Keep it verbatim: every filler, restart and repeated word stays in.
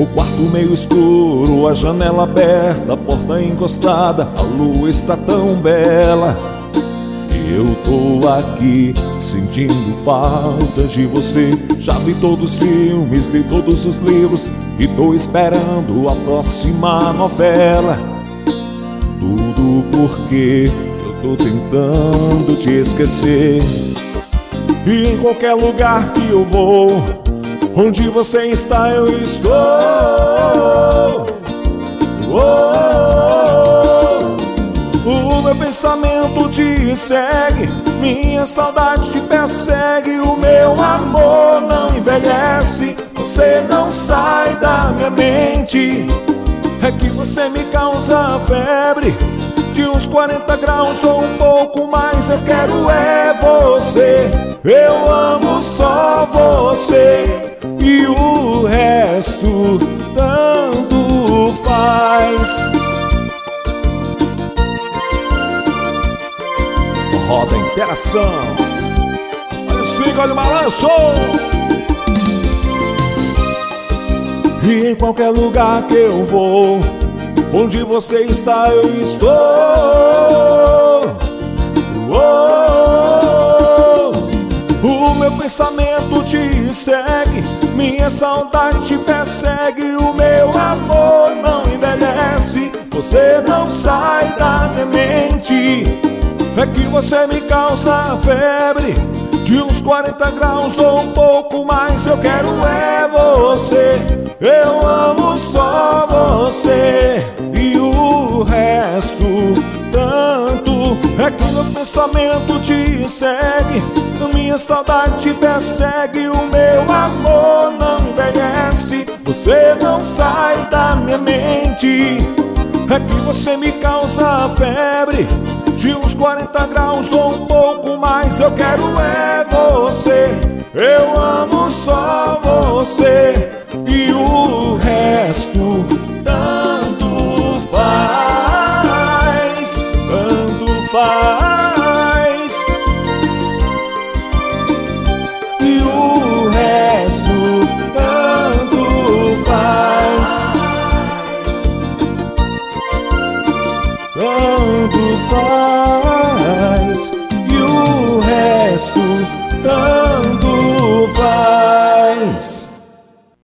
O quarto meio escuro, a janela aberta, a porta encostada, a lua está tão bela. Eu tô aqui sentindo falta de você. Já vi todos os filmes, li todos os livros e tô esperando a próxima novela. Tudo porque eu tô tentando te esquecer. E em qualquer lugar que eu vou, onde você está eu estou. Oh, o meu pensamento te segue, minha saudade te persegue. O meu amor não envelhece, você não sai da minha mente. É que você me causa febre de uns quarenta graus ou um pouco mais. Eu quero é você, eu amo só você, e o resto tanto faz. Forró da interação. Olha o swing, olha o balanço. E em qualquer lugar que eu vou, onde você está eu estou. Oh, o meu pensamento te segue, minha saudade te persegue. O meu amor não envelhece, você não sai da minha mente. É que você me causa febre de uns quarenta graus ou um pouco mais. Eu quero é você, eu amo só você, e o resto tanto. É que meu pensamento te segue, minha saudade te persegue. O meu amor não envelhece, você não sai da minha mente. É que você me causa febre de uns quarenta graus ou um pouco mais. Eu quero é você, eu amo só você, e o resto